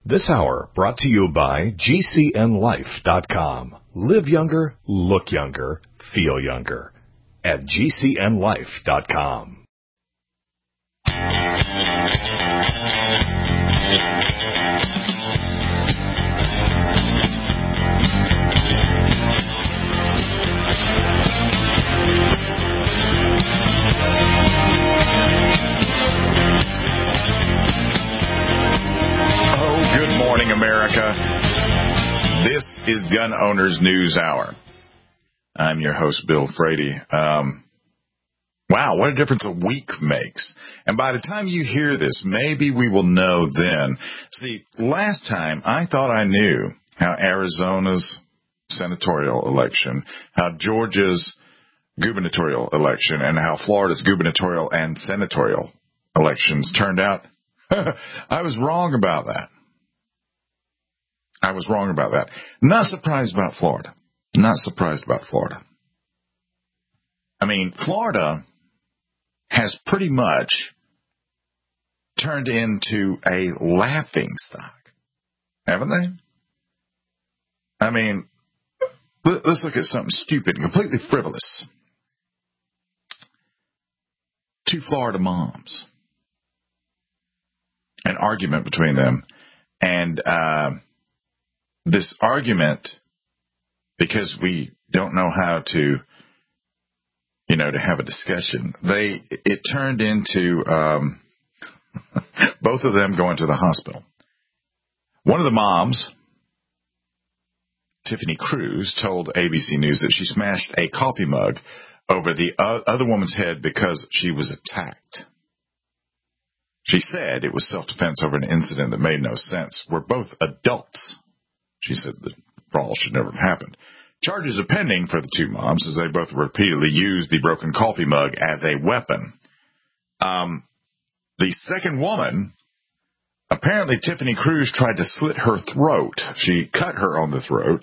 This hour brought to you by GCNLife.com. Live younger, look younger, feel younger at GCNLife.com. Good morning, America. This is Gun Owners News Hour. I'm your host, Bill Frady. Wow, what a difference a week makes. And by the time you hear this, maybe we will know then. See, last time I thought I knew how Arizona's senatorial election, how Georgia's gubernatorial election, and how Florida's gubernatorial and senatorial elections turned out. I was wrong about that. Not surprised about Florida. I mean, Florida has pretty much turned into a laughing stock, haven't they? I mean, let's look at something stupid and completely frivolous. 2 Florida moms. An argument between them. And this argument, because we don't know how to, to have a discussion, it turned into both of them going to the hospital. One of the moms, Tiffany Cruz, told ABC News that she smashed a coffee mug over the other woman's head because she was attacked. She said it was self-defense over an incident that made no sense. We're both adults. She said the brawl should never have happened. Charges are pending for the 2 moms as they both repeatedly used the broken coffee mug as a weapon. The second woman, apparently Tiffany Cruz tried to slit her throat. She cut her on the throat.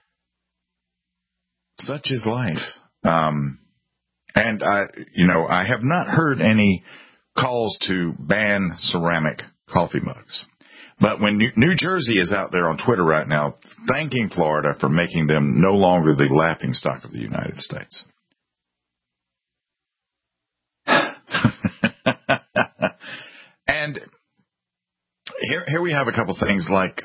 Such is life. And I have not heard any calls to ban ceramic coffee mugs. But when New Jersey is out there on Twitter right now thanking Florida for making them no longer the laughingstock of the United States. And here we have a couple things like,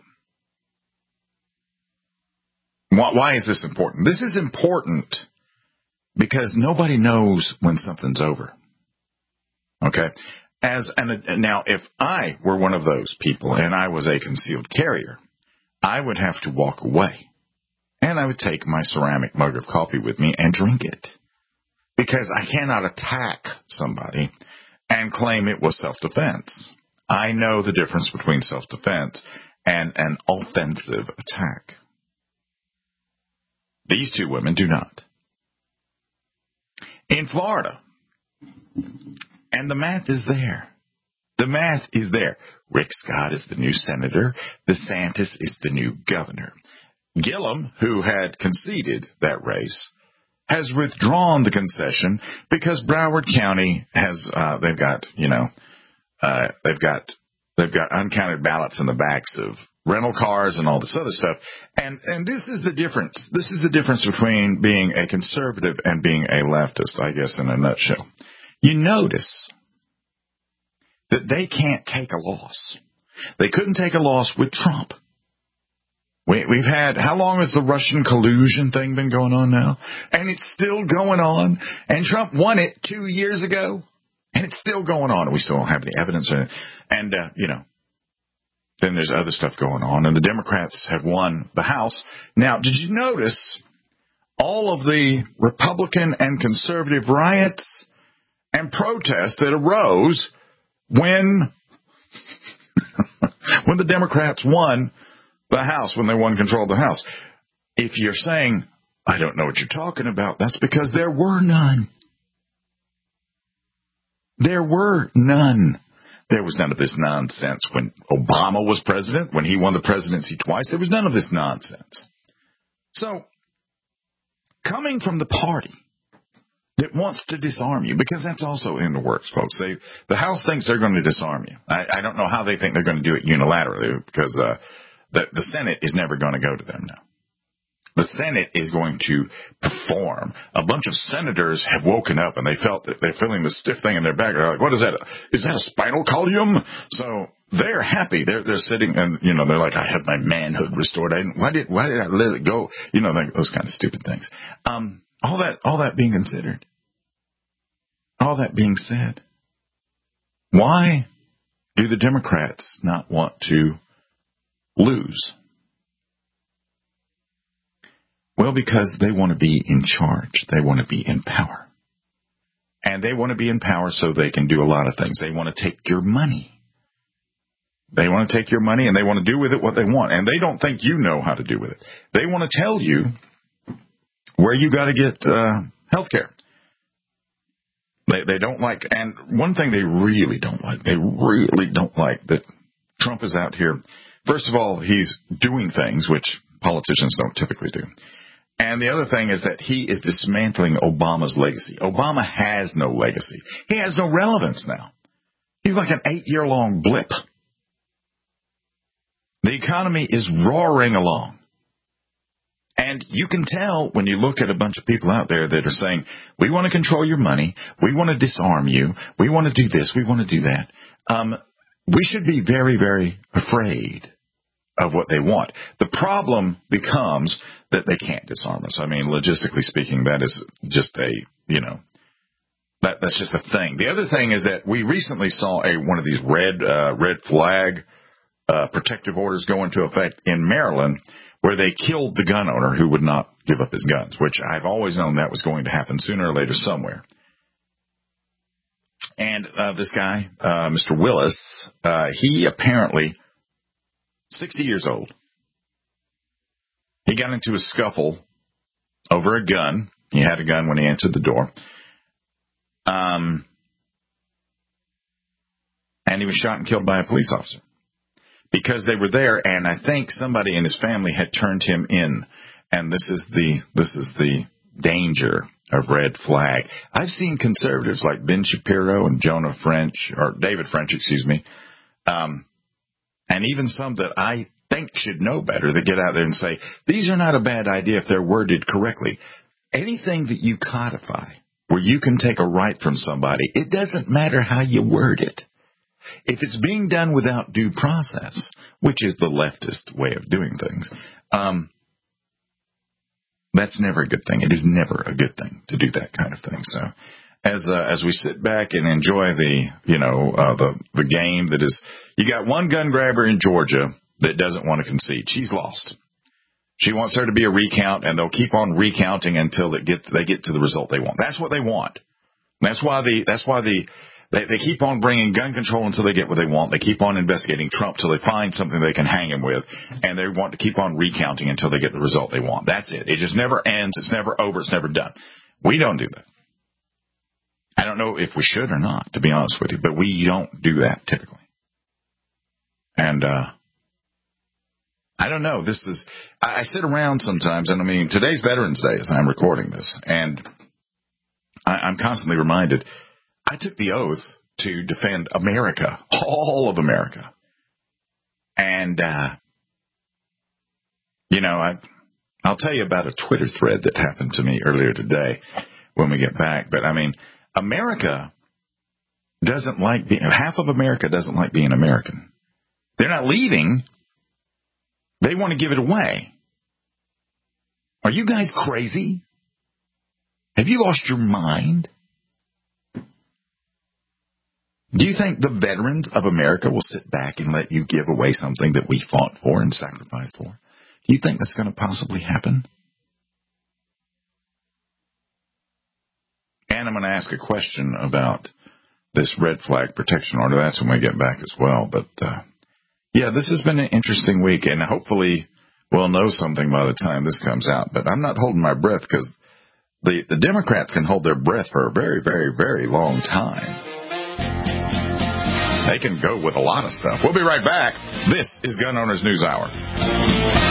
why is this important? This is important because nobody knows when something's over. Okay? Now, if I were one of those people and I was a concealed carrier, I would have to walk away. And I would take my ceramic mug of coffee with me and drink it. Because I cannot attack somebody and claim it was self-defense. I know the difference between self-defense and an offensive attack. These 2 women do not. In Florida, and the math is there. Rick Scott is the new senator. DeSantis is the new governor. Gillum, who had conceded that race, has withdrawn the concession because Broward County has they've got uncounted ballots in the backs of rental cars and all this other stuff. And this is the difference. This is the difference between being a conservative and being a leftist, I guess, in a nutshell. You notice that they can't take a loss. They couldn't take a loss with Trump. We've had, how long has the Russian collusion thing been going on now? And it's still going on. And Trump won it 2 years ago. And it's still going on. And we still don't have any evidence. And then there's other stuff going on. And the Democrats have won the House. Now, did you notice all of the Republican and conservative riots and protests that arose when the Democrats won the House, when they won control of the House? If you're saying, I don't know what you're talking about, that's because there were none. There were none. There was none of this nonsense when Obama was president, when he won the presidency twice. There was none of this nonsense. So, coming from the party that wants to disarm you, because that's also in the works, folks. The House thinks they're going to disarm you. I don't know how they think they're going to do it unilaterally, because the Senate is never going to go to them now. The Senate is going to perform. A bunch of senators have woken up and they felt that they're feeling the stiff thing in their back. They're like, what is that? Is that a spinal column? So they're happy. They're sitting and, they're like, I have my manhood restored. Why did I let it go? Those kind of stupid things. All that being considered, all that being said, why do the Democrats not want to lose? Well, because they want to be in charge. They want to be in power. And they want to be in power so they can do a lot of things. They want to take your money. They want to take your money and they want to do with it what they want. And they don't think you know how to do with it. They want to tell you where you got to get health care. They don't like, and one thing they really don't like that Trump is out here. First of all, he's doing things which politicians don't typically do. And the other thing is that he is dismantling Obama's legacy. Obama has no legacy. He has no relevance now. He's like an 8-year-long blip. The economy is roaring along. And you can tell when you look at a bunch of people out there that are saying, we want to control your money, we want to disarm you, we want to do this, we want to do that. We should be very, very afraid of what they want. The problem becomes that they can't disarm us. I mean, logistically speaking, that is just that's just a thing. The other thing is that we recently saw one of these red flag protective orders go into effect in Maryland, where they killed the gun owner who would not give up his guns, which I've always known that was going to happen sooner or later somewhere. And this guy, Mr. Willis, he apparently 60 years old. He got into a scuffle over a gun. He had a gun when he answered the door. And he was shot and killed by a police officer because they were there, and I think somebody in his family had turned him in. And this is the danger of red flag. I've seen conservatives like Ben Shapiro and David French, and even some that I think should know better, that get out there and say, these are not a bad idea if they're worded correctly. Anything that you codify where you can take a right from somebody, it doesn't matter how you word it. If it's being done without due process, which is the leftist way of doing things, that's never a good thing. It is never a good thing to do that kind of thing. So as we sit back and enjoy the game that is, you got one gun grabber in Georgia that doesn't want to concede. She's lost. She wants there to be a recount, and they'll keep on recounting until they get to the result they want. That's what they want. That's why they keep on bringing gun control until they get what they want. They keep on investigating Trump till they find something they can hang him with, and they want to keep on recounting until they get the result they want. That's it. It just never ends. It's never over. It's never done. We don't do that. I don't know if we should or not, to be honest with you, but we don't do that typically. And I don't know. I sit around sometimes, and I mean, today's Veterans Day as I'm recording this, and I'm constantly reminded, I took the oath to defend America, all of America. And, I'll tell you about a Twitter thread that happened to me earlier today when we get back. But I mean, America doesn't like half of America doesn't like being American. They're not leaving. They want to give it away. Are you guys crazy? Have you lost your mind? Do you think the veterans of America will sit back and let you give away something that we fought for and sacrificed for? Do you think that's going to possibly happen? And I'm going to ask a question about this red flag protection order. That's when we get back as well. But, this has been an interesting week, and hopefully we'll know something by the time this comes out. But I'm not holding my breath because the Democrats can hold their breath for a very, very, very long time. They can go with a lot of stuff. We'll be right back. This is Gun Owners News Hour.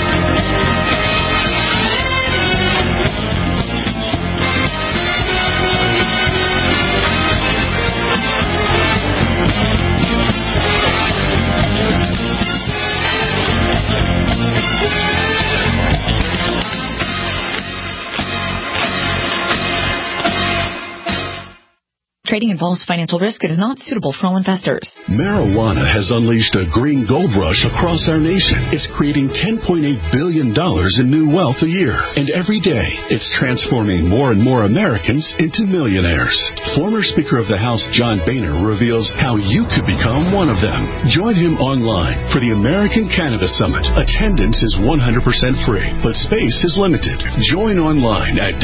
trading involves financial risk. It is not suitable for all investors. Marijuana has unleashed a green gold rush across our nation. It's creating $10.8 billion in new wealth a year. And every day, it's transforming more and more Americans into millionaires. Former Speaker of the House John Boehner reveals how you could become one of them. Join him online for the American Cannabis Summit. Attendance is 100% free, but space is limited. Join online at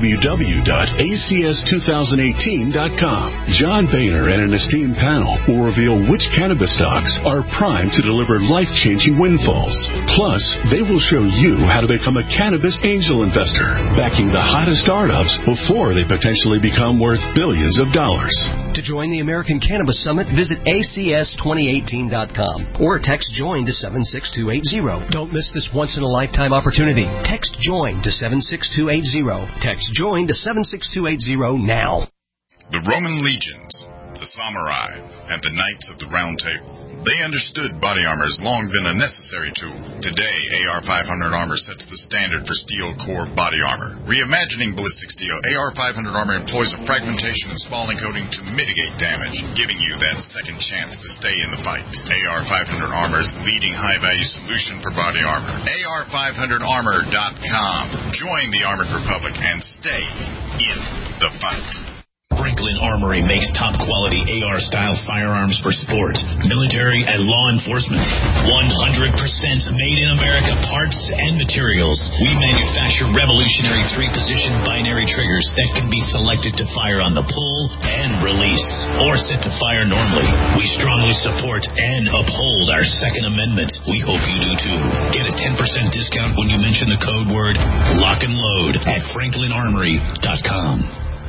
www.acs2018.com. John Boehner and an esteemed panel will reveal which cannabis stocks are primed to deliver life-changing windfalls. Plus, they will show you how to become a cannabis angel investor, backing the hottest startups before they potentially become worth billions of dollars. To join the American Cannabis Summit, visit acs2018.com or text JOIN to 76280. Don't miss this once-in-a-lifetime opportunity. Text JOIN to 76280. Text JOIN to 76280 now. The Roman legions, the samurai, and the knights of the Round Table. They understood body armor has long been a necessary tool. Today, AR-500 armor sets the standard for steel core body armor. Reimagining ballistic steel, AR-500 armor employs a fragmentation and spalling coating to mitigate damage, giving you that second chance to stay in the fight. AR-500 armor is the leading high-value solution for body armor. AR500armor.com. Join the Armored Republic and stay in the fight. Franklin Armory makes top-quality AR-style firearms for sport, military, and law enforcement. 100% made in America parts and materials. We manufacture revolutionary 3-position binary triggers that can be selected to fire on the pull and release, or set to fire normally. We strongly support and uphold our Second Amendment. We hope you do too. Get a 10% discount when you mention the code word LOCK and LOAD at FranklinArmory.com.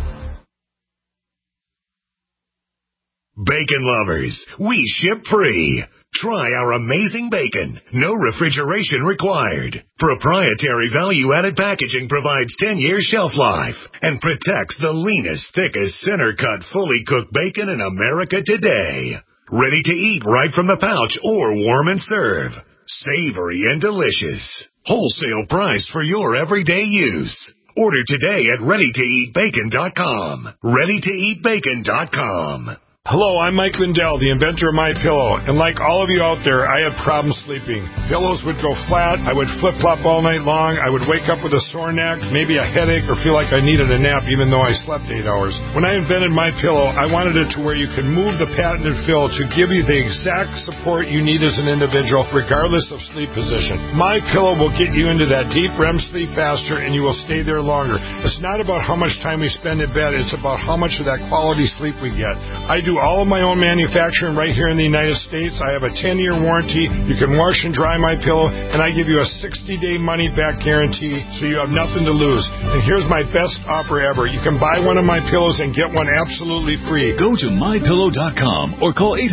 Bacon lovers, we ship free. Try our amazing bacon. No refrigeration required. Proprietary value-added packaging provides 10-year shelf life and protects the leanest, thickest, center-cut, fully cooked bacon in America today. Ready to eat right from the pouch or warm and serve. Savory and delicious. Wholesale price for your everyday use. Order today at ReadyToEatBacon.com. ReadyToEatBacon.com. Hello, I'm Mike Lindell, the inventor of MyPillow, and like all of you out there, I had problems sleeping. Pillows would go flat, I would flip-flop all night long, I would wake up with a sore neck, maybe a headache, or feel like I needed a nap even though I slept 8 hours. When I invented MyPillow, I wanted it to where you could move the patented fill to give you the exact support you need as an individual, regardless of sleep position. MyPillow will get you into that deep REM sleep faster, and you will stay there longer. It's not about how much time we spend in bed, it's about how much of that quality sleep we get. I do all of my own manufacturing right here in the United States. I have a 10-year warranty. You can wash and dry my pillow, and I give you a 60-day money-back guarantee, so you have nothing to lose. And here's my best offer ever. You can buy one of my pillows and get one absolutely free. Go to MyPillow.com or call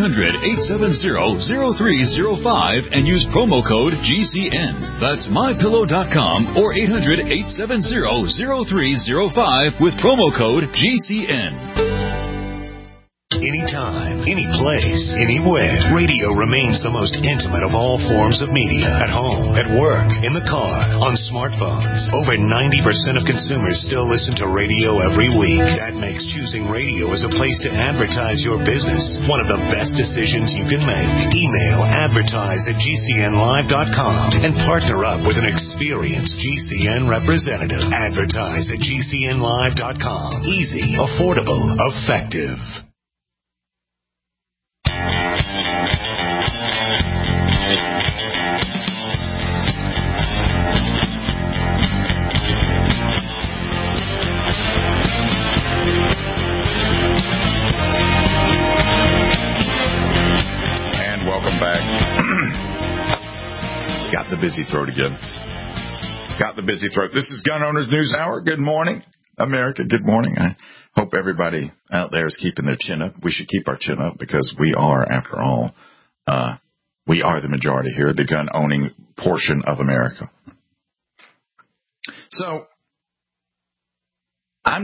800-870-0305 and use promo code GCN. That's MyPillow.com or 800-870-0305 with promo code GCN. Anytime, any place, anywhere. Radio remains the most intimate of all forms of media. At home, at work, in the car, on smartphones. Over 90% of consumers still listen to radio every week. That makes choosing radio as a place to advertise your business one of the best decisions you can make. Email advertise@gcnlive.com and partner up with an experienced GCN representative. Advertise at gcnlive.com. Easy, affordable, effective. And welcome back. Got the busy throat again. Got the busy throat. This is Gun Owners News Hour. Good morning, America. Good morning. I hope everybody out there is keeping their chin up. We should keep our chin up because we are, after all, we are the majority here, the gun-owning portion of America. So, I'm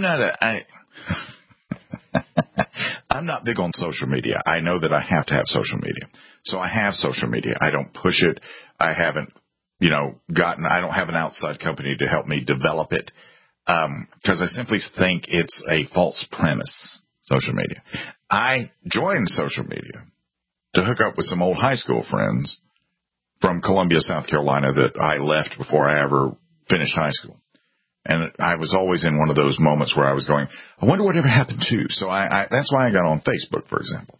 not big on social media. I know that I have to have social media. So I have social media. I don't push it. I haven't, I don't have an outside company to help me develop it. Because I simply think it's a false premise. social media. I joined social media to hook up with some old high school friends from Columbia, South Carolina that I left before I ever finished high school. And I was always in one of those moments where I was going, I wonder whatever happened to. So that's why I got on Facebook, for example.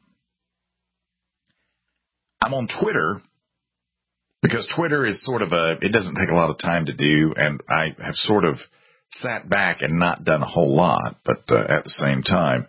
I'm on Twitter because Twitter is sort of it doesn't take a lot of time to do, and I have sort of sat back and not done a whole lot, but at the same time,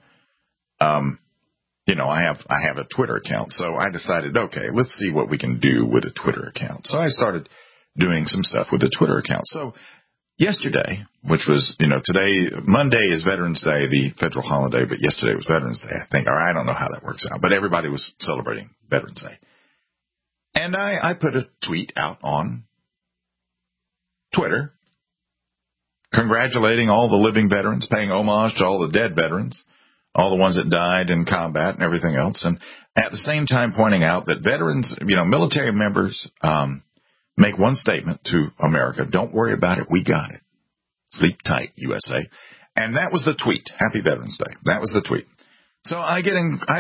I have a Twitter account. So I decided, okay, let's see what we can do with a Twitter account. So I started doing some stuff with a Twitter account. So yesterday, which was, today, Monday is Veterans Day, the federal holiday, but yesterday was Veterans Day, I think, or I don't know how that works out, but everybody was celebrating Veterans Day. And I put a tweet out on Twitter congratulating all the living veterans, paying homage to all the dead veterans, all the ones that died in combat and everything else, and at the same time pointing out that veterans, military members make one statement to America: don't worry about it, we got it. Sleep tight, USA. And that was the tweet. Happy Veterans Day. That was the tweet. So I get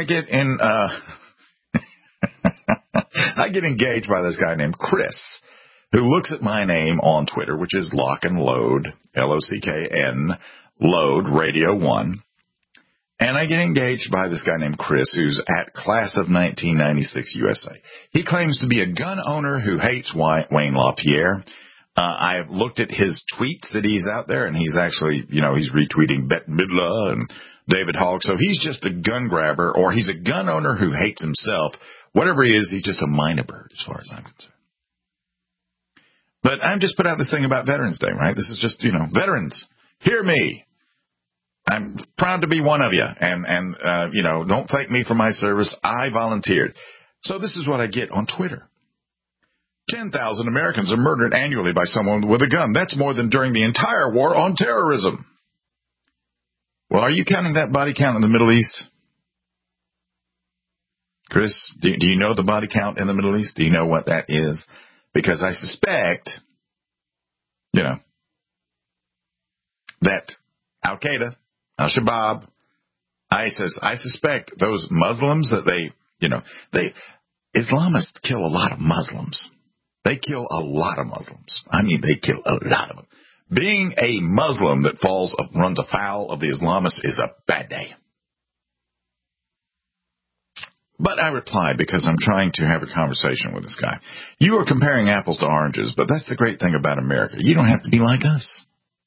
engaged by this guy named Chris, who looks at my name on Twitter, which is Lock and Load, Lockn, Load Radio 1. And I get engaged by this guy named Chris, who's at Class of 1996 USA. He claims to be a gun owner who hates Wayne LaPierre. I have looked at his tweets that he's out there, and he's actually, he's retweeting Bette Midler and David Hogg. So he's just a gun grabber, or he's a gun owner who hates himself. Whatever he is, he's just a minor bird as far as I'm concerned. But I've just put out this thing about Veterans Day, right? This is just, veterans, hear me. I'm proud to be one of you. And don't thank me for my service. I volunteered. So this is what I get on Twitter. 10,000 Americans are murdered annually by someone with a gun. That's more than during the entire war on terrorism. Well, are you counting that body count in the Middle East? Chris, do you know the body count in the Middle East? Do you know what that is? Because I suspect, that Al-Qaeda, Al-Shabaab, ISIS, I suspect those Muslims that Islamists kill a lot of Muslims. They kill a lot of Muslims. I mean, they kill a lot of them. Being a Muslim that runs afoul of the Islamists is a bad day. But I replied because I'm trying to have a conversation with this guy. You are comparing apples to oranges, but that's the great thing about America. You don't have to be like us.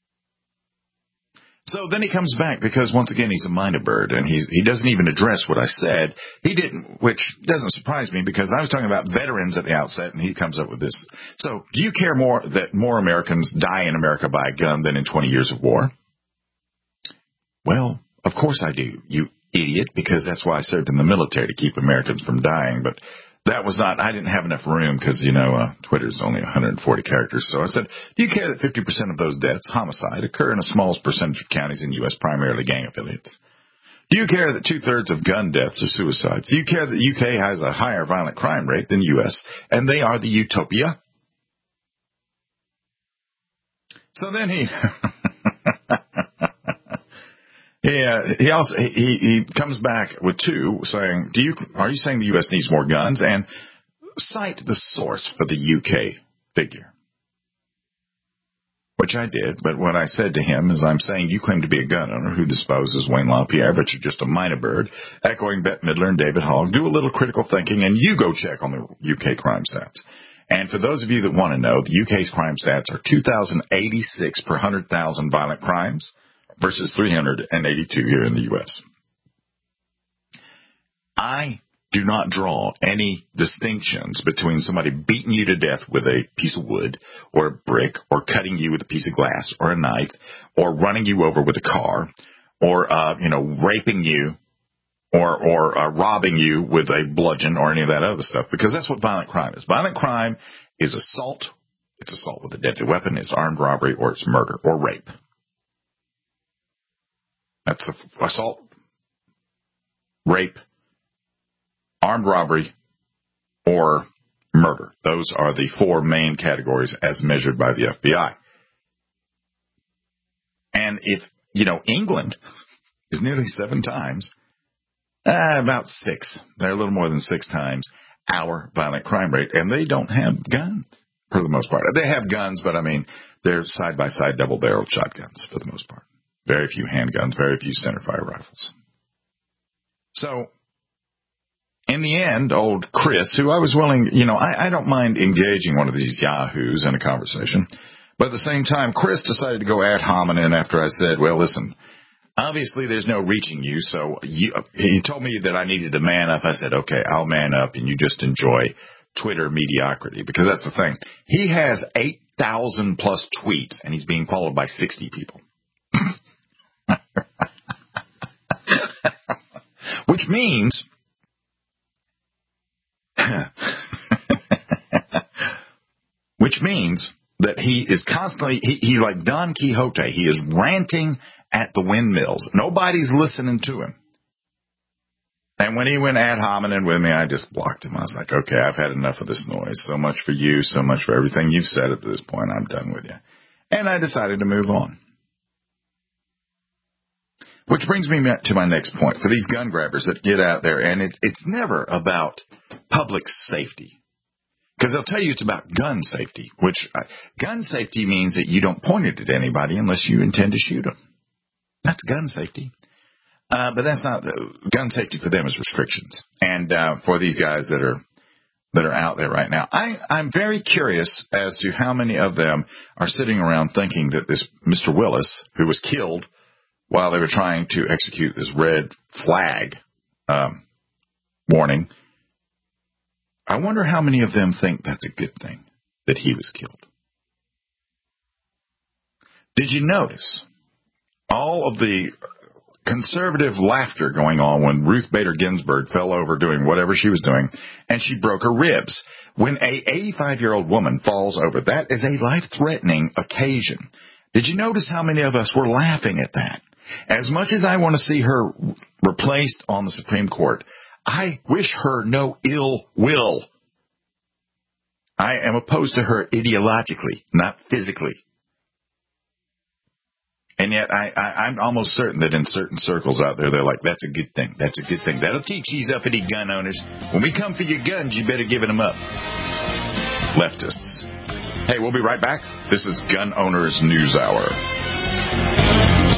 So then he comes back because, once again, he's a minor bird, and he doesn't even address what I said. He didn't, which doesn't surprise me because I was talking about veterans at the outset, and he comes up with this. So do you care more that more Americans die in America by a gun than in 20 years of war? Well, of course I do, you idiot, because that's why I served in the military, to keep Americans from dying. But that was not, I didn't have enough room because, Twitter's only 140 characters. So I said, do you care that 50% of those deaths, homicide, occur in a small percentage of counties in the U.S., primarily gang affiliates? Do you care that 2/3 of gun deaths are suicides? Do you care that the UK has a higher violent crime rate than the U.S., and they are the utopia? So then he he comes back with two, saying, are you saying the U.S. needs more guns? And cite the source for the UK figure, which I did. But what I said to him is, I'm saying you claim to be a gun owner who disposes Wayne LaPierre, but you're just a minor bird, echoing Bette Midler and David Hogg. Do a little critical thinking, and you go check on the UK crime stats. And for those of you that want to know, the UK's crime stats are 2,086 per 100,000 violent crimes, versus 382 here in the U.S. I do not draw any distinctions between somebody beating you to death with a piece of wood or a brick, or cutting you with a piece of glass or a knife, or running you over with a car, or raping you, or robbing you with a bludgeon or any of that other stuff, because that's what violent crime is. Violent crime is assault. It's assault with a deadly weapon. It's armed robbery, or it's murder or rape. That's assault, rape, armed robbery, or murder. Those are the four main categories as measured by the FBI. And if, England is nearly 7 times About 6. They're a little more than 6 times our violent crime rate, and they don't have guns for the most part. They have guns, but I mean, they're side-by-side double-barreled shotguns for the most part. Very few handguns, very few centerfire rifles. So, in the end, old Chris, who I was willing, I don't mind engaging one of these yahoos in a conversation, but at the same time, Chris decided to go ad hominem after I said, well, listen, obviously there's no reaching you, so he told me that I needed to man up. I said, okay, I'll man up, and you just enjoy Twitter mediocrity, because that's the thing. He has 8,000 plus tweets, and he's being followed by 60 people. Which means that he is constantly, he's like Don Quixote. He is ranting at the windmills. Nobody's listening to him. And when he went ad hominem with me, I just blocked him. I was like, okay, I've had enough of this noise. So much for you, so much for everything you've said up to this point. I'm done with you. And I decided to move on. Which brings me to my next point. For these gun grabbers that get out there, and it's never about public safety. Because they'll tell you it's about gun safety, which gun safety means that you don't point it at anybody unless you intend to shoot them. That's gun safety. But that's not gun safety for them is restrictions. And for these guys that are out there right now, I'm very curious as to how many of them are sitting around thinking that this Mr. Willis, who was killed while they were trying to execute this red flag warning, I wonder how many of them think that's a good thing that he was killed. Did you notice all of the conservative laughter going on when Ruth Bader Ginsburg fell over doing whatever she was doing, and she broke her ribs? When a 85-year-old woman falls over, that is a life-threatening occasion. Did you notice how many of us were laughing at that? As much as I want to see her replaced on the Supreme Court, I wish her no ill will. I am opposed to her ideologically, not physically. And yet I'm almost certain that in certain circles out there, they're like, that's a good thing. That's a good thing. That'll teach these uppity gun owners. When we come for your guns, you better give them up. Leftists. Hey, we'll be right back. This is Gun Owners News Hour.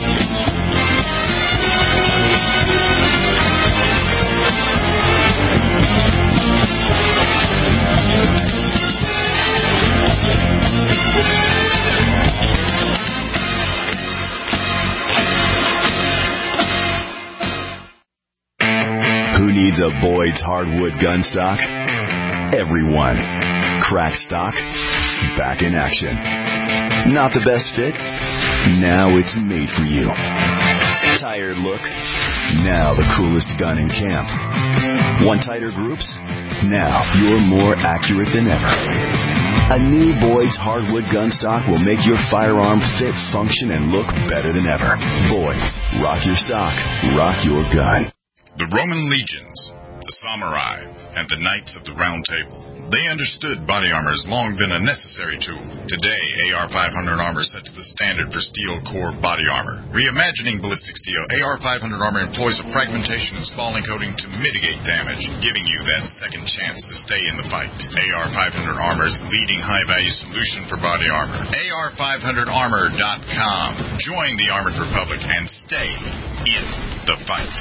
Who needs a Boyd's hardwood gun stock? Everyone. Crack stock, back in action. Not the best fit? Now it's made for you. Tired look? Now the coolest gun in camp. Want tighter groups? Now you're more accurate than ever. A new Boyd's hardwood gun stock will make your firearm fit, function, and look better than ever. Boyd's. Rock your stock. Rock your gun. The Roman legions, the samurai, and the knights of the Round Table, they understood body armor has long been a necessary tool. Today, AR-500 armor sets the standard for steel core body armor. Reimagining ballistic steel, AR-500 armor employs a fragmentation and spalling coating to mitigate damage, giving you that second chance to stay in the fight. AR-500 armor is the leading high-value solution for body armor. AR500armor.com. Join the Armored Republic and stay in the fight.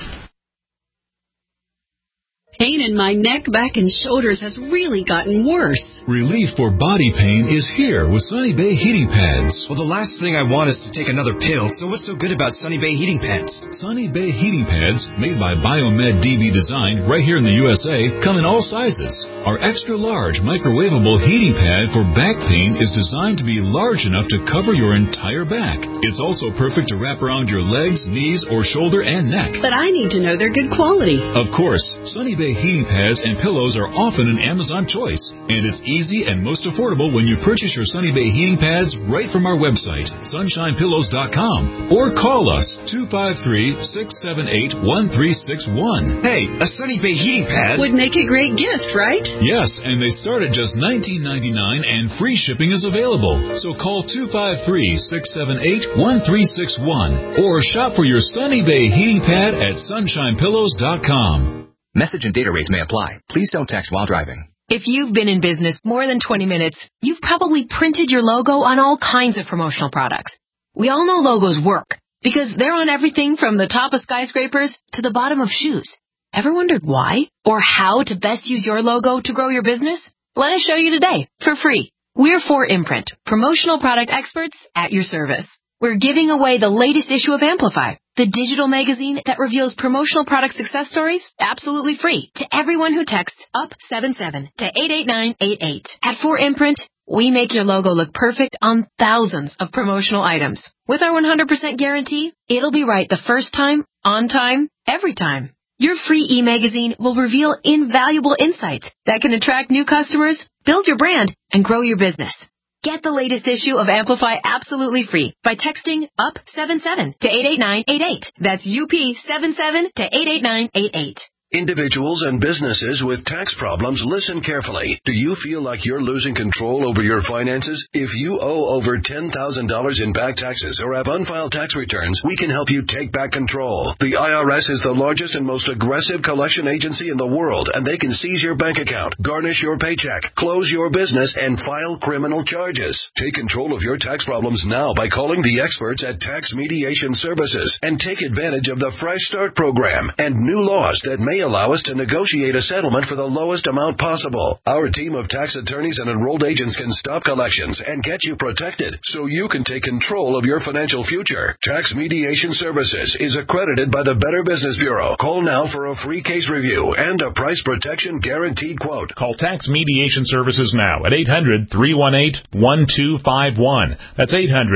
Pain in my neck, back, and shoulders has really gotten worse. Relief for body pain is here with Sunny Bay heating pads. Well, the last thing I want is to take another pill, so what's so good about Sunny Bay heating pads? Sunny Bay heating pads, made by Biomed DB Design right here in the USA, come in all sizes. Our extra large microwavable heating pad for back pain is designed to be large enough to cover your entire back. It's also perfect to wrap around your legs, knees, or shoulder and neck. But I need to know they're good quality. Of course, Sunny Bay heating pads and pillows are often an Amazon choice, and it's easy and most affordable when you purchase your Sunny Bay heating pads right from our website, sunshinepillows.com, or call us 253-678-1361. Hey, a Sunny Bay heating pad would make a great gift, right? Yes, and they start at just $19.99 and free shipping is available. So call 253-678-1361 or shop for your Sunny Bay heating pad at sunshinepillows.com. Message and data rates may apply. Please don't text while driving. If you've been in business more than 20 minutes, you've probably printed your logo on all kinds of promotional products. We all know logos work because they're on everything from the top of skyscrapers to the bottom of shoes. Ever wondered why or how to best use your logo to grow your business? Let us show you today for free. We're 4imprint, promotional product experts at your service. We're giving away the latest issue of Amplify, the digital magazine that reveals promotional product success stories absolutely free to everyone who texts UP77 to 88988. At 4imprint, we make your logo look perfect on thousands of promotional items. With our 100% guarantee, it'll be right the first time, on time, every time. Your free e-magazine will reveal invaluable insights that can attract new customers, build your brand, and grow your business. Get the latest issue of Amplify absolutely free by texting UP77 to 88988. That's UP77 to 88988. Individuals and businesses with tax problems, listen carefully. Do you feel like you're losing control over your finances? If you owe over $10,000 in back taxes or have unfiled tax returns, we can help you take back control. The IRS is the largest and most aggressive collection agency in the world, and they can seize your bank account, garnish your paycheck, close your business, and file criminal charges. Take control of your tax problems now by calling the experts at Tax Mediation Services and take advantage of the Fresh Start program and new laws that may allow us to negotiate a settlement for the lowest amount possible. Our team of tax attorneys and enrolled agents can stop collections and get you protected so you can take control of your financial future. Tax Mediation Services is accredited by the Better Business Bureau. Call now for a free case review and a price protection guaranteed quote. Call Tax Mediation Services now at 800-318-1251. That's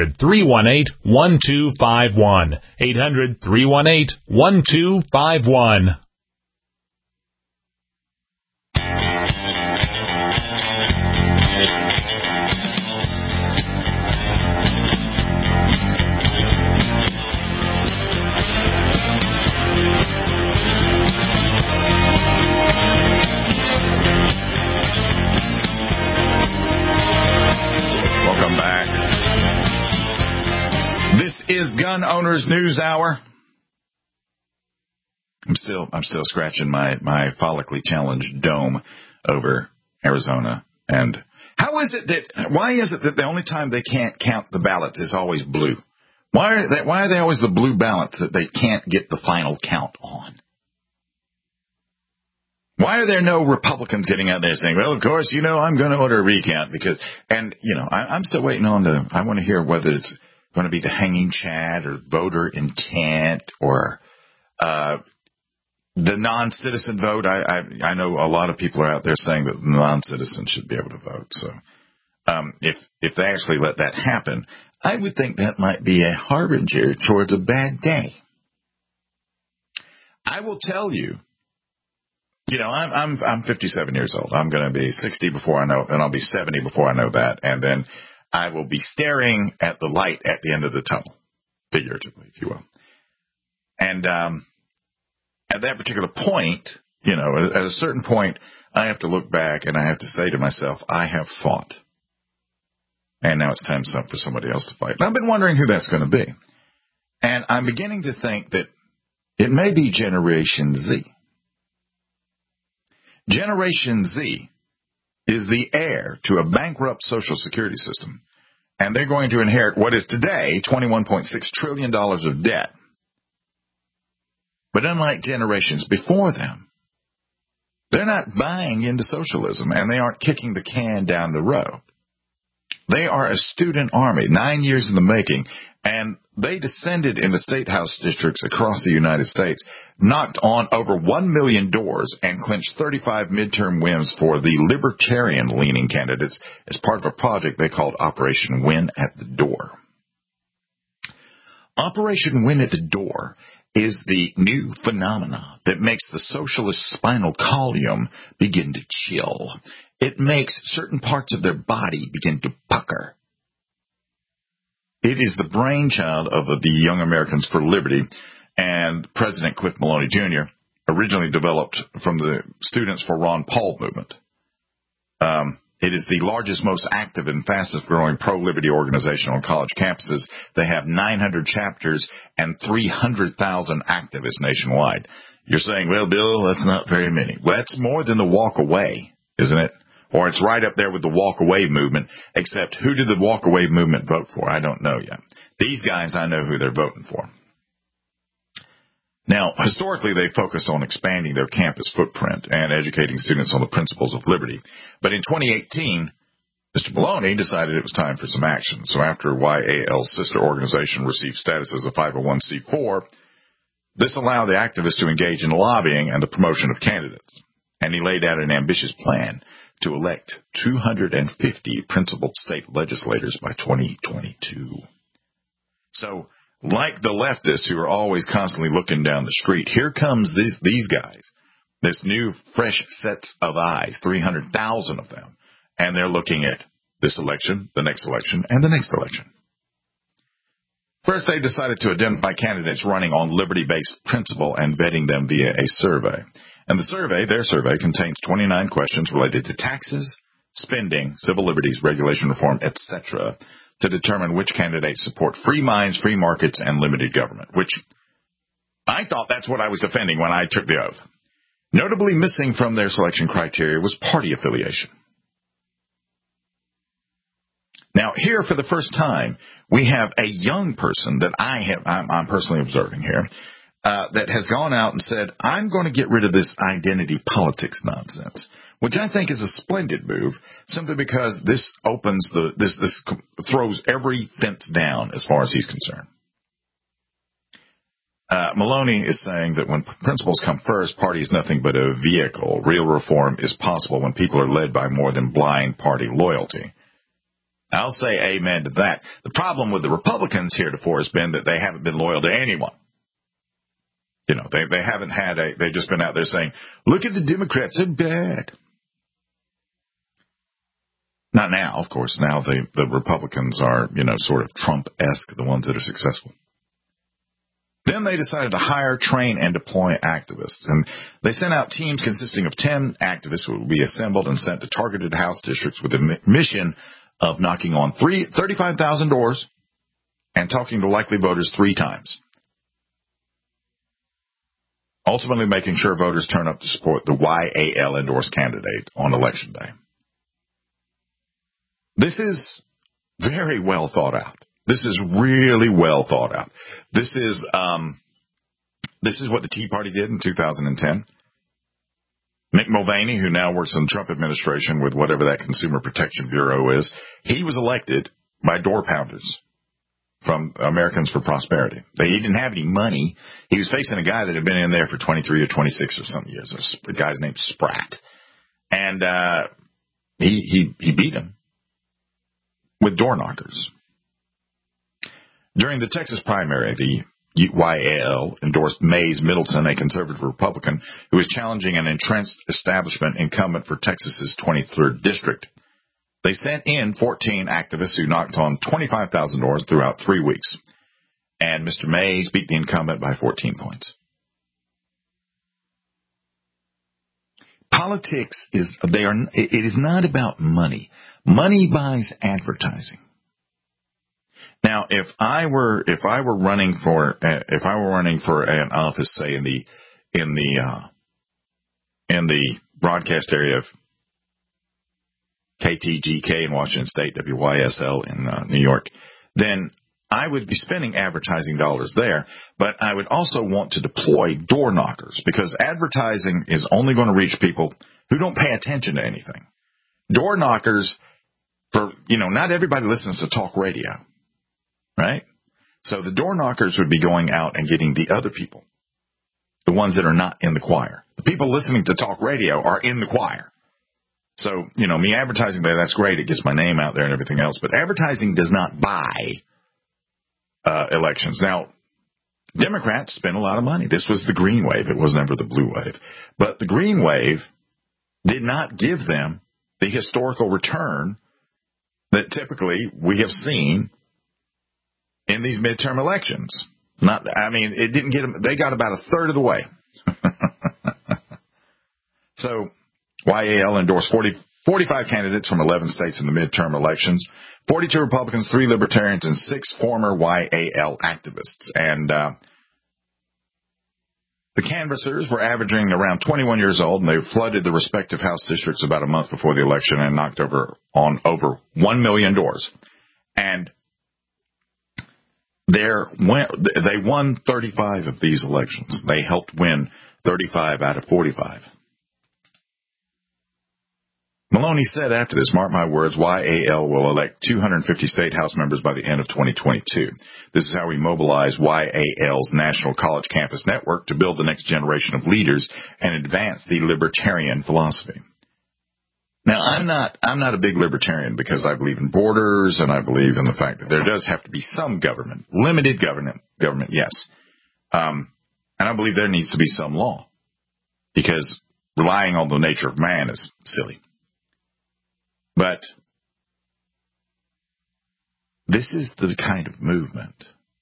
800-318-1251. 800-318-1251. Is Gun Owners News Hour. I'm still scratching my follically challenged dome over Arizona. And why is it that the only time they can't count the ballots is always blue? Why are they always the blue ballots that they can't get the final count on? Why are there no Republicans getting out there saying, well, of course, I'm going to order a recount I'm still waiting I want to hear whether it's going to be the hanging chad or voter intent or the non-citizen vote. I know a lot of people are out there saying that non-citizens should be able to vote. So if they actually let that happen, I would think that might be a harbinger towards a bad day. I will tell you, I'm 57 years old. I'm going to be 60 before I know, and I'll be 70 before I know that, and then I will be staring at the light at the end of the tunnel, figuratively, if you will. And at that particular point, at a certain point, I have to look back and I have to say to myself, I have fought. And now it's time for somebody else to fight. And I've been wondering who that's going to be. And I'm beginning to think that it may be Generation Z. Generation Z is the heir to a bankrupt Social Security system, and they're going to inherit what is today $21.6 trillion of debt. But unlike generations before them, they're not buying into socialism, and they aren't kicking the can down the road. They are a student army, 9 years in the making, and they descended in the state house districts across the United States, knocked on over 1 million doors, and clinched 35 midterm wins for the libertarian-leaning candidates as part of a project they called Operation Win at the Door. Operation Win at the Door is the new phenomena that makes the socialist spinal column begin to chill. It makes certain parts of their body begin to pucker. It is the brainchild of the Young Americans for Liberty, and President Cliff Maloney Jr. originally developed from the Students for Ron Paul movement. It is the largest, most active, and fastest-growing pro-liberty organization on college campuses. They have 900 chapters and 300,000 activists nationwide. You're saying, well, Bill, that's not very many. Well, that's more than the walk away, isn't it? Or it's right up there with the walk away movement, except who did the walk away movement vote for? I don't know yet. These guys, I know who they're voting for. Now, historically, they focused on expanding their campus footprint and educating students on the principles of liberty. But in 2018, Mr. Maloney decided it was time for some action. So after YAL's sister organization received status as a 501c4, this allowed the activists to engage in lobbying and the promotion of candidates. And he laid out an ambitious plan to elect 250 principal state legislators by 2022. So, like the leftists who are always constantly looking down the street, here comes these guys, this new fresh sets of eyes, 300,000 of them, and they're looking at this election, the next election, and the next election. First, they decided to identify candidates running on liberty-based principle and vetting them via a survey. And their survey, contains 29 questions related to taxes, spending, civil liberties, regulation reform, etc., to determine which candidates support free minds, free markets, and limited government, which I thought that's what I was defending when I took the oath. Notably missing from their selection criteria was party affiliation. Now, here for the first time, we have a young person that I'm personally observing here, that has gone out and said, I'm going to get rid of this identity politics nonsense, which I think is a splendid move, simply because this opens this throws every fence down as far as he's concerned. Maloney is saying that when principles come first, party is nothing but a vehicle. Real reform is possible when people are led by more than blind party loyalty. I'll say amen to that. The problem with the Republicans heretofore has been that they haven't been loyal to anyone. You know, they haven't had they've just been out there saying, look at the Democrats, they're bad. Not now, of course. Now the Republicans are, sort of Trump-esque, the ones that are successful. Then they decided to hire, train, and deploy activists. And they sent out teams consisting of 10 activists who would be assembled and sent to targeted House districts with the mission of knocking on 35,000 doors and talking to likely voters 3 times. Ultimately making sure voters turn up to support the YAL-endorsed candidate on Election Day. This is very well thought out. This is really well thought out. This is what the Tea Party did in 2010. Mick Mulvaney, who now works in the Trump administration with whatever that Consumer Protection Bureau is, he was elected by door pounders from Americans for Prosperity. He didn't have any money. He was facing a guy that had been in there for 23 or 26 or something years. The guy's named Spratt. And he beat him with door knockers. During the Texas primary, the YAL endorsed Mays Middleton, a conservative Republican who was challenging an entrenched establishment incumbent for Texas's 23rd district. They sent in 14 activists who knocked on 25,000 doors throughout 3 weeks. And Mr. Mays beat the incumbent by 14 points. Politics it is not about money. Money buys advertising. Now, if I were running for an office, say in the broadcast area of KTGK in Washington State, WYSL in New York, then I would be spending advertising dollars there, but I would also want to deploy door knockers, because advertising is only going to reach people who don't pay attention to anything. Door knockers, not everybody listens to talk radio, right? So the door knockers would be going out and getting the other people, the ones that are not in the choir. The people listening to talk radio are in the choir. So, me advertising there, that's great. It gets my name out there and everything else. But advertising does not buy elections. Now, Democrats spent a lot of money. This was the green wave. It was never the blue wave. But the green wave did not give them the historical return that typically we have seen in these midterm elections. It didn't get them. They got about a third of the way. So YAL endorsed 45 candidates from 11 states in the midterm elections, 42 Republicans, 3 Libertarians, and 6 former YAL activists. And the canvassers were averaging around 21 years old, and they flooded the respective House districts about a month before the election and knocked on over 1 million doors. And they won 35 of these elections. They helped win 35 out of 45. Maloney said after this, mark my words, YAL will elect 250 state House members by the end of 2022. This is how we mobilize YAL's National College Campus Network to build the next generation of leaders and advance the libertarian philosophy. Now, I'm not a big libertarian because I believe in borders and I believe in the fact that there does have to be some government, limited government, yes. And I believe there needs to be some law because relying on the nature of man is silly. But this is the kind of movement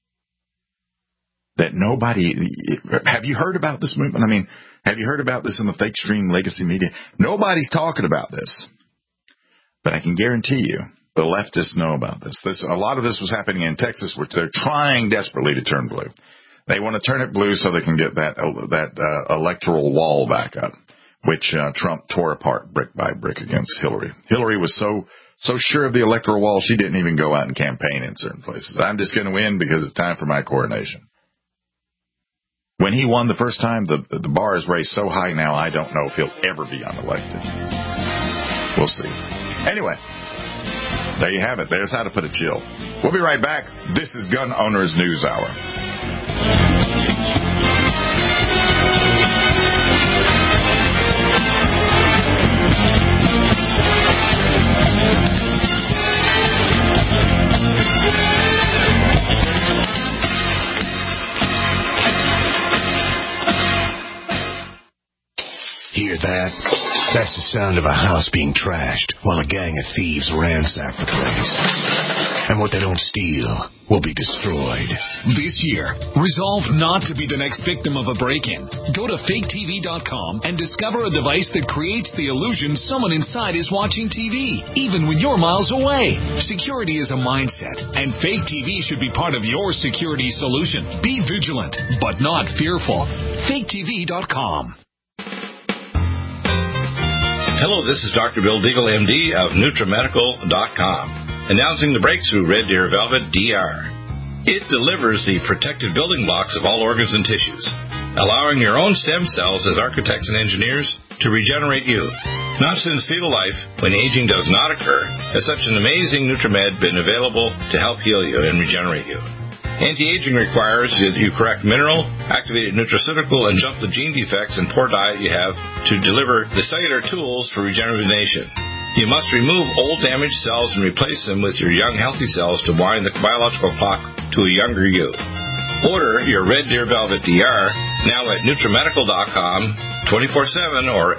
that nobody... Have you heard about this movement? I mean, have you heard about this in the fake stream legacy media? Nobody's talking about this. But I can guarantee you the leftists know about this. A lot of this was happening in Texas, which they're trying desperately to turn blue. They want to turn it blue so they can get that electoral wall back up, which Trump tore apart brick by brick against Hillary. Hillary was so sure of the electoral wall, she didn't even go out and campaign in certain places. I'm just going to win because it's time for my coronation. When he won the first time, the bar is raised so high now, I don't know if he'll ever be unelected. We'll see. Anyway, there you have it. There's how to put a chill. We'll be right back. This is Gun Owners News Hour. Hear that? That's the sound of a house being trashed while a gang of thieves ransack the place. And what they don't steal will be destroyed. This year, resolve not to be the next victim of a break-in. Go to faketv.com and discover a device that creates the illusion someone inside is watching TV, even when you're miles away. Security is a mindset, and Fake TV should be part of your security solution. Be vigilant, but not fearful. faketv.com. Hello, this is Dr. Bill Deagle, MD of NutriMedical.com, announcing the breakthrough Red Deer Velvet DR. It delivers the protective building blocks of all organs and tissues, allowing your own stem cells as architects and engineers to regenerate you. Not since fetal life, when aging does not occur, has such an amazing NutriMed been available to help heal you and regenerate you. Anti-aging requires that you correct mineral, activated nutraceutical, and jump the gene defects and poor diet you have to deliver the cellular tools for regeneration. You must remove old damaged cells and replace them with your young healthy cells to wind the biological clock to a younger you. Order your Red Deer Velvet DR now at NutriMedical.com 24/7 or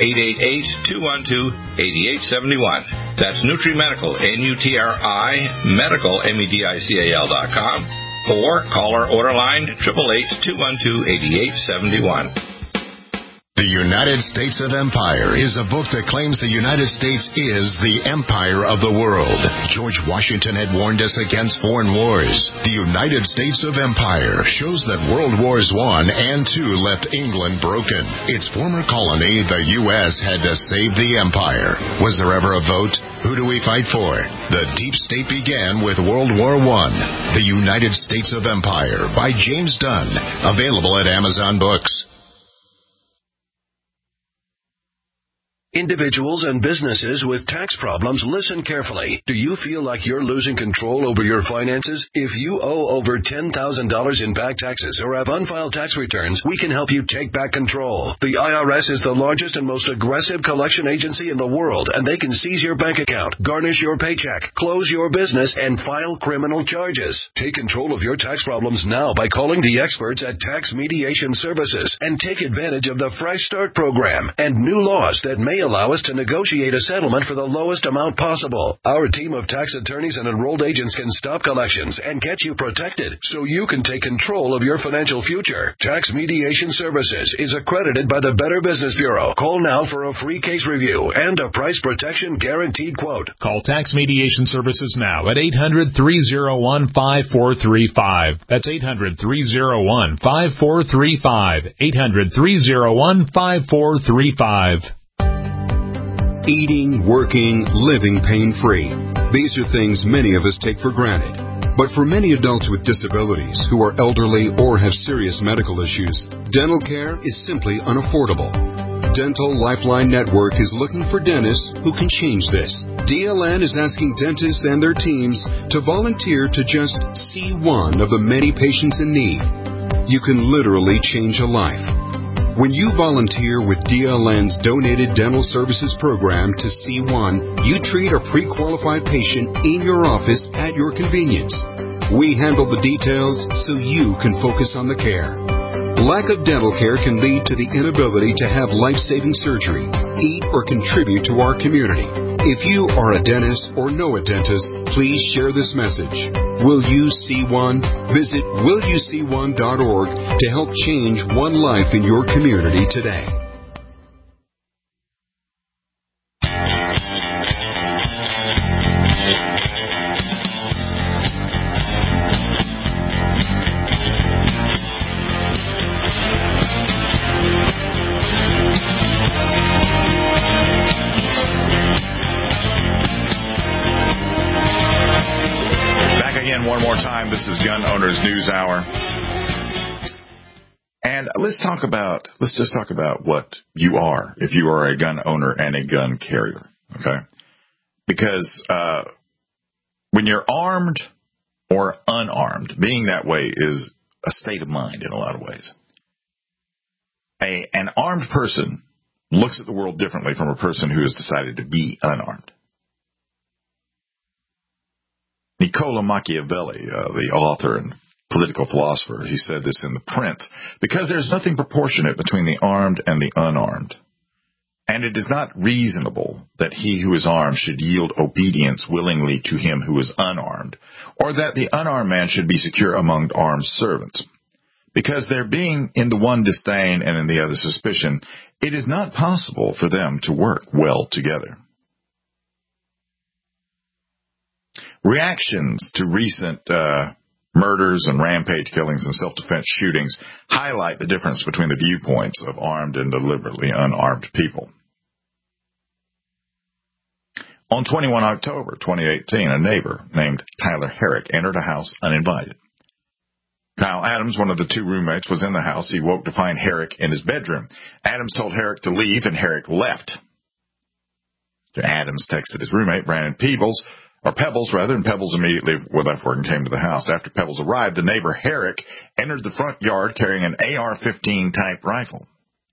888-212-8871. That's NutriMedical, N-U-T-R-I, Medical, MEDICAL.com. Or call our order line 888-212-8871. The United States of Empire is a book that claims the United States is the empire of the world. George Washington had warned us against foreign wars. The United States of Empire shows that World Wars I and II left England broken. Its former colony, the U.S., had to save the empire. Was there ever a vote? Who do we fight for? The Deep State began with World War I. The United States of Empire by James Dunn. Available at Amazon Books. Individuals and businesses with tax problems, listen carefully. Do you feel like you're losing control over your finances? If you owe over $10,000 in back taxes or have unfiled tax returns, we can help you take back control. The IRS is the largest and most aggressive collection agency in the world, and they can seize your bank account, garnish your paycheck, close your business, and file criminal charges. Take control of your tax problems now by calling the experts at Tax Mediation Services and take advantage of the Fresh Start program and new laws that may allow us to negotiate a settlement for the lowest amount possible. Our team of tax attorneys and enrolled agents can stop collections and get you protected so you can take control of your financial future. Tax Mediation Services is accredited by the Better Business Bureau. Call now for a free case review and a price protection guaranteed quote. Call Tax Mediation Services now at 800-301-5435. That's 800-301-5435. 800-301-5435. Eating, working, living pain-free. These are things many of us take for granted. But for many adults with disabilities who are elderly or have serious medical issues, dental care is simply unaffordable. Dental Lifeline Network is looking for dentists who can change this. DLN is asking dentists and their teams to volunteer to just see one of the many patients in need. You can literally change a life. When you volunteer with DLN's Donated Dental Services Program to C1, you treat a pre-qualified patient in your office at your convenience. We handle the details so you can focus on the care. Lack of dental care can lead to the inability to have life-saving surgery, eat, or contribute to our community. If you are a dentist or know a dentist, please share this message. Will You See One? Visit willyouseeone.org to help change one life in your community today. One more time, this is Gun Owners News Hour. And let's just talk about what you are if you are a gun owner and a gun carrier, okay? Because when you're armed or unarmed, being that way is a state of mind in a lot of ways. An armed person looks at the world differently from a person who has decided to be unarmed. Niccolo Machiavelli, the author and political philosopher, he said this in The Prince, because there's nothing proportionate between the armed and the unarmed, and it is not reasonable that he who is armed should yield obedience willingly to him who is unarmed, or that the unarmed man should be secure among armed servants. Because there being in the one disdain and in the other suspicion, it is not possible for them to work well together. Reactions to recent murders and rampage killings and self-defense shootings highlight the difference between the viewpoints of armed and deliberately unarmed people. On 21 October 2018, a neighbor named Tyler Herrick entered a house uninvited. Kyle Adams, one of the two roommates, was in the house. He woke to find Herrick in his bedroom. Adams told Herrick to leave, and Herrick left. Adams texted his roommate, Brandon Pebbles, and Pebbles immediately left work and came to the house. After Pebbles arrived, the neighbor Herrick entered the front yard carrying an AR-15 type rifle.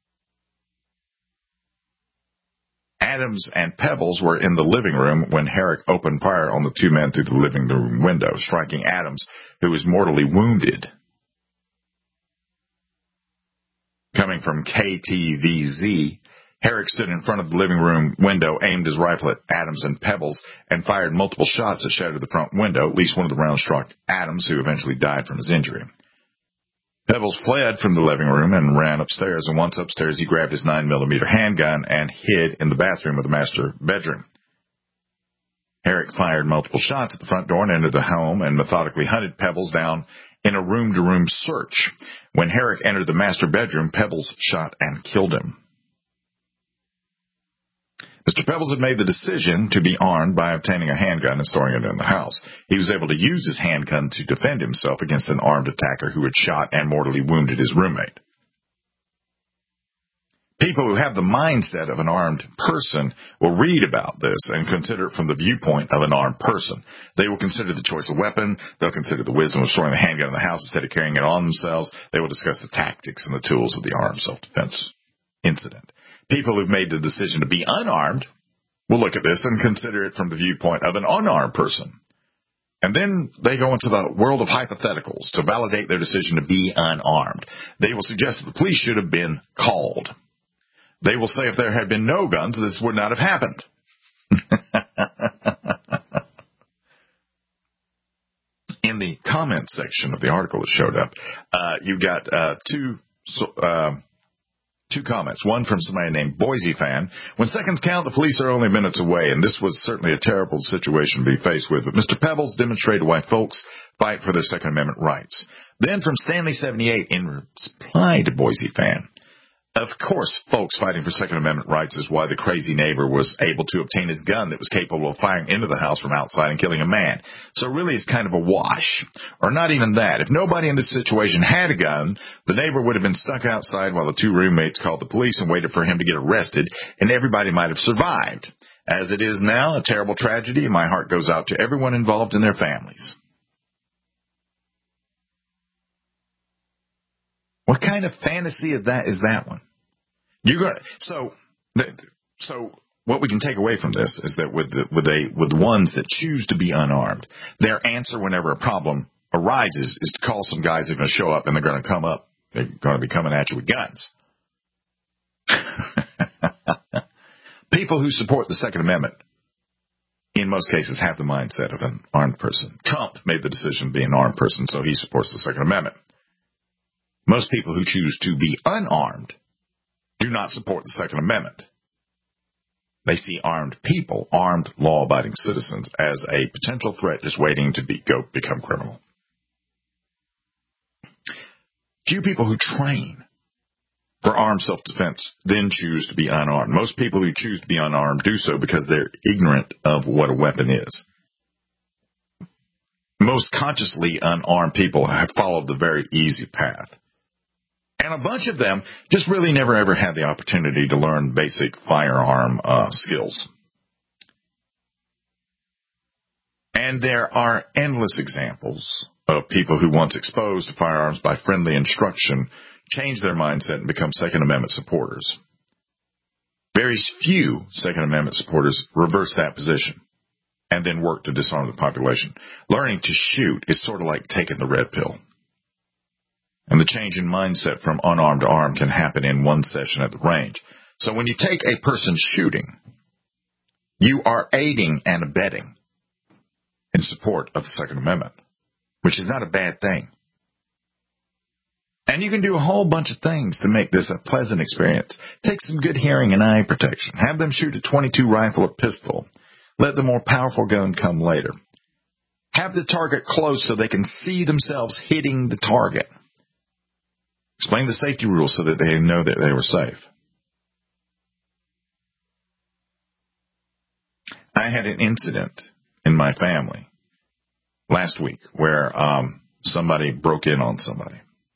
Adams and Pebbles were in the living room when Herrick opened fire on the two men through the living room window, striking Adams, who was mortally wounded. Coming from KTVZ, Herrick stood in front of the living room window, aimed his rifle at Adams and Pebbles, and fired multiple shots that shattered the front window. At least one of the rounds struck Adams, who eventually died from his injury. Pebbles fled from the living room and ran upstairs, and once upstairs he grabbed his 9mm handgun and hid in the bathroom of the master bedroom. Herrick fired multiple shots at the front door and entered the home and methodically hunted Pebbles down in a room-to-room search. When Herrick entered the master bedroom, Pebbles shot and killed him. Mr. Pebbles had made the decision to be armed by obtaining a handgun and storing it in the house. He was able to use his handgun to defend himself against an armed attacker who had shot and mortally wounded his roommate. People who have the mindset of an armed person will read about this and consider it from the viewpoint of an armed person. They will consider the choice of weapon. They'll consider the wisdom of storing the handgun in the house instead of carrying it on themselves. They will discuss the tactics and the tools of the armed self-defense incident. People who've made the decision to be unarmed will look at this and consider it from the viewpoint of an unarmed person. And then they go into the world of hypotheticals to validate their decision to be unarmed. They will suggest that the police should have been called. They will say if there had been no guns, this would not have happened. In the comment section of the article that showed up, you got two comments. One from somebody named Boise Fan. When seconds count, the police are only minutes away, and this was certainly a terrible situation to be faced with. But Mr. Pebbles demonstrated why folks fight for their Second Amendment rights. Then from Stanley78 in reply to Boise Fan. Of course, folks fighting for Second Amendment rights is why the crazy neighbor was able to obtain his gun that was capable of firing into the house from outside and killing a man. So really it's kind of a wash. Or not even that. If nobody in this situation had a gun, the neighbor would have been stuck outside while the two roommates called the police and waited for him to get arrested, and everybody might have survived. As it is now, a terrible tragedy, and my heart goes out to everyone involved and their families. What kind of fantasy is that one? So what we can take away from this is that with the ones that choose to be unarmed, their answer whenever a problem arises is to call some guys who are going to show up and they're going to come up. They're going to be coming at you with guns. People who support the Second Amendment, in most cases, have the mindset of an armed person. Trump made the decision to be an armed person, so he supports the Second Amendment. Most people who choose to be unarmed do not support the Second Amendment. They see armed people, armed law-abiding citizens, as a potential threat just waiting to become criminal. Few people who train for armed self-defense then choose to be unarmed. Most people who choose to be unarmed do so because they're ignorant of what a weapon is. Most consciously unarmed people have followed the very easy path. And a bunch of them just really never ever had the opportunity to learn basic firearm skills. And there are endless examples of people who once exposed to firearms by friendly instruction change their mindset and become Second Amendment supporters. Very few Second Amendment supporters reverse that position and then work to disarm the population. Learning to shoot is sort of like taking the red pill. And the change in mindset from unarmed to armed can happen in one session at the range. So when you take a person shooting, you are aiding and abetting in support of the Second Amendment, which is not a bad thing. And you can do a whole bunch of things to make this a pleasant experience. Take some good hearing and eye protection. Have them shoot a .22 rifle or pistol. Let the more powerful gun come later. Have the target close so they can see themselves hitting the target. Explain the safety rules so that they know that they were safe. I had an incident in my family last week where somebody broke in on somebody.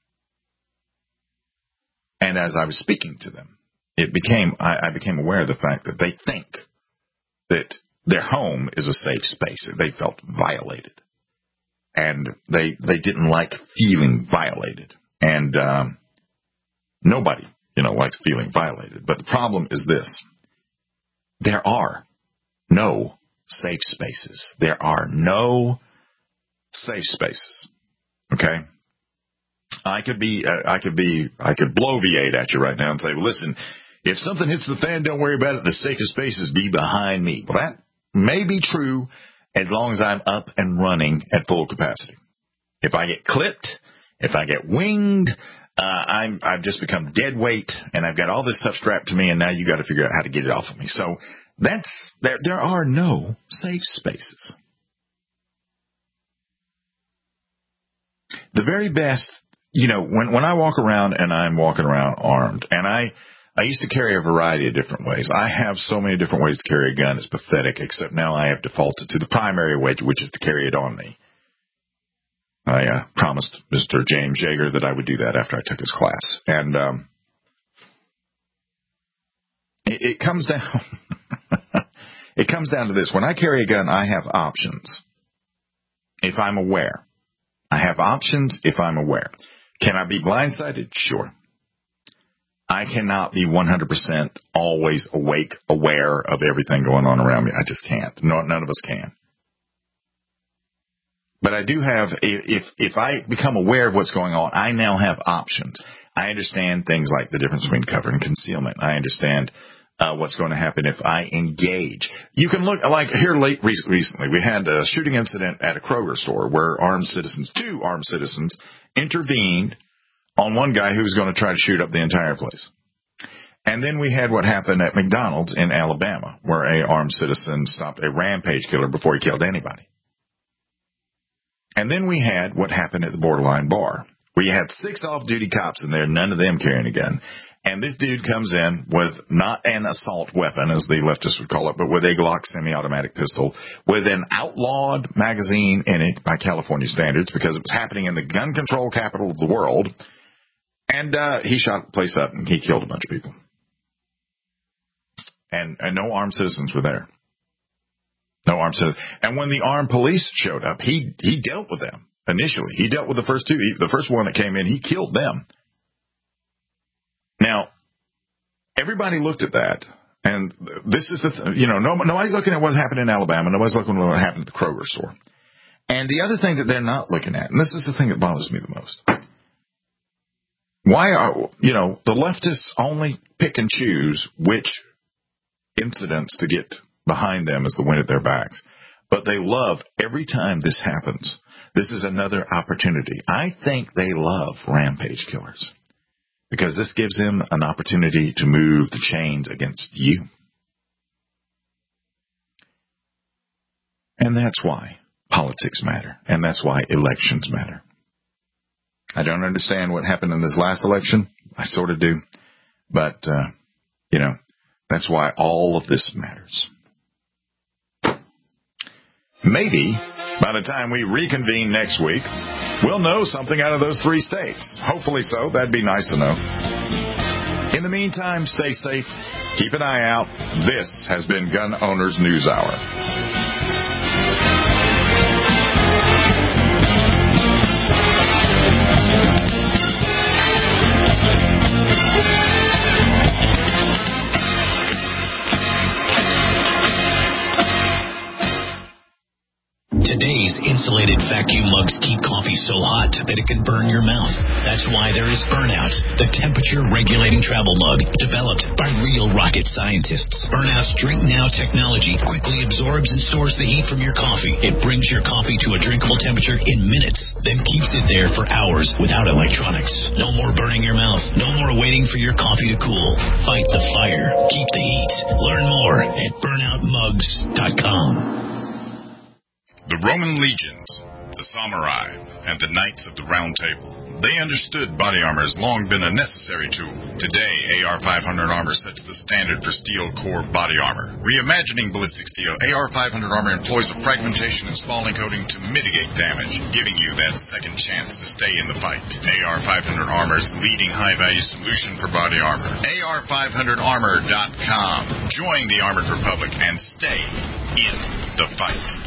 And as I was speaking to them, I became aware of the fact that they think that their home is a safe space. They felt violated. And they didn't like feeling violated. And nobody, likes feeling violated. But the problem is this. There are no safe spaces. There are no safe spaces. Okay? I could blow V8 at you right now and say, well, listen, if something hits the fan, don't worry about it. The safest spaces be behind me. Well, that may be true as long as I'm up and running at full capacity. If I get clipped, if I get winged, I've just become dead weight, and I've got all this stuff strapped to me, and now you got to figure out how to get it off of me. So there are no safe spaces. The very best, when I walk around and I'm walking around armed, and I used to carry a variety of different ways. I have so many different ways to carry a gun. It's pathetic, except now I have defaulted to the primary way, which is to carry it on me. I promised Mr. James Yeager that I would do that after I took his class. And It comes down. It comes down to this. When I carry a gun, I have options. If I'm aware, I have options. If I'm aware, can I be blindsided? Sure. I cannot be 100% always awake, aware of everything going on around me. I just can't. No, none of us can. But I do have, if I become aware of what's going on, I now have options. I understand things like the difference between cover and concealment. I understand what's going to happen if I engage. You can look, like here recently, we had a shooting incident at a Kroger store where two armed citizens intervened on one guy who was going to try to shoot up the entire place. And then we had what happened at McDonald's in Alabama, where a armed citizen stopped a rampage killer before he killed anybody. And then we had what happened at the Borderline bar. We had 6 off-duty cops in there, none of them carrying a gun. And this dude comes in with not an assault weapon, as the leftists would call it, but with a Glock semi-automatic pistol with an outlawed magazine in it by California standards, because it was happening in the gun control capital of the world. And he shot the place up and he killed a bunch of people. And no armed citizens were there. No armed citizens. And when the armed police showed up, he dealt with them initially. He dealt with the first two. The first one that came in, he killed them. Now, everybody looked at that, and this is nobody's looking at what happened in Alabama. Nobody's looking at what happened at the Kroger store. And the other thing that they're not looking at, and this is the thing that bothers me the most, why are, the leftists only pick and choose which incidents to get behind them as the wind at their backs. But they love, every time this happens, this is another opportunity. I think they love rampage killers, because this gives them an opportunity to move the chains against you. And that's why politics matter, and that's why elections matter. I don't understand what happened in this last election. I sort of do. But, that's why all of this matters. Maybe by the time we reconvene next week, we'll know something out of those 3 states. Hopefully so. That'd be nice to know. In the meantime, stay safe. Keep an eye out. This has been Gun Owners News Hour. Today's insulated vacuum mugs keep coffee so hot that it can burn your mouth. That's why there is Burnout, the temperature-regulating travel mug developed by real rocket scientists. Burnout's Drink Now technology quickly absorbs and stores the heat from your coffee. It brings your coffee to a drinkable temperature in minutes, then keeps it there for hours without electronics. No more burning your mouth. No more waiting for your coffee to cool. Fight the fire. Keep the heat. Learn more at burnoutmugs.com. The Roman legions, the samurai, and the knights of the Round Table, they understood body armor has long been a necessary tool. Today, AR-500 armor sets the standard for steel core body armor. Reimagining ballistic steel, AR-500 armor employs a fragmentation and spalling coating to mitigate damage, giving you that second chance to stay in the fight. AR-500 Armor's leading high-value solution for body armor. AR500armor.com. Join the Armored Republic and stay in the fight.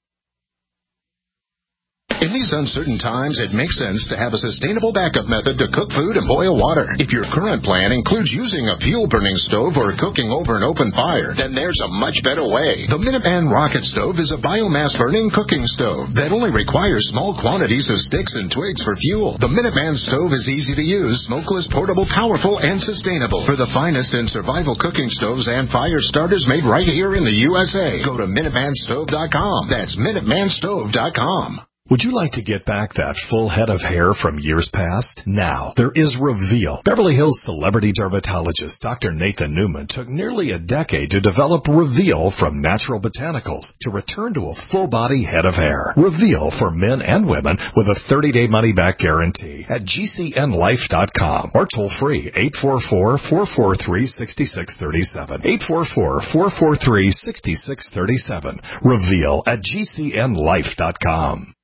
In these uncertain times, it makes sense to have a sustainable backup method to cook food and boil water. If your current plan includes using a fuel-burning stove or cooking over an open fire, then there's a much better way. The Minuteman Rocket Stove is a biomass-burning cooking stove that only requires small quantities of sticks and twigs for fuel. The Minuteman Stove is easy to use, smokeless, portable, powerful, and sustainable. For the finest in survival cooking stoves and fire starters made right here in the USA, go to MinutemanStove.com. That's MinutemanStove.com. Would you like to get back that full head of hair from years past? Now, there is Reveal. Beverly Hills celebrity dermatologist Dr. Nathan Newman took nearly a decade to develop Reveal from natural botanicals to return to a full-body head of hair. Reveal for men and women with a 30-day money-back guarantee at GCNlife.com or toll-free 844-443-6637. 844-443-6637. Reveal at GCNlife.com.